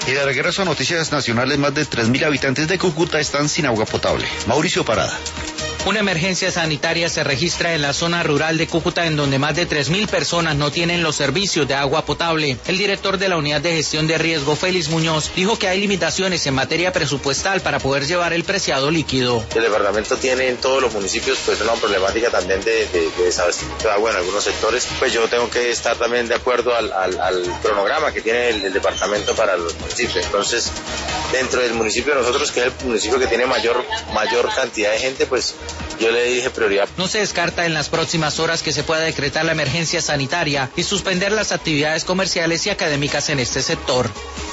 Y de regreso a noticias nacionales, más de 3.000 habitantes de Cúcuta están sin agua potable. Mauricio Parada. Una emergencia sanitaria se registra en la zona rural de Cúcuta, en donde más de 3.000 personas no tienen los servicios de agua potable. El director de la Unidad de Gestión de Riesgo, Félix Muñoz, dijo que hay limitaciones en materia presupuestal para poder llevar el preciado líquido. El departamento tiene en todos los municipios pues una problemática también de desabastecimiento de agua en algunos sectores. Pues yo tengo que estar también de acuerdo al cronograma que tiene el departamento para los municipios. Entonces, dentro del municipio de nosotros, que es el municipio que tiene mayor cantidad de gente, pues yo le dije prioridad. No se descarta en las próximas horas que se pueda decretar la emergencia sanitaria y suspender las actividades comerciales y académicas en este sector.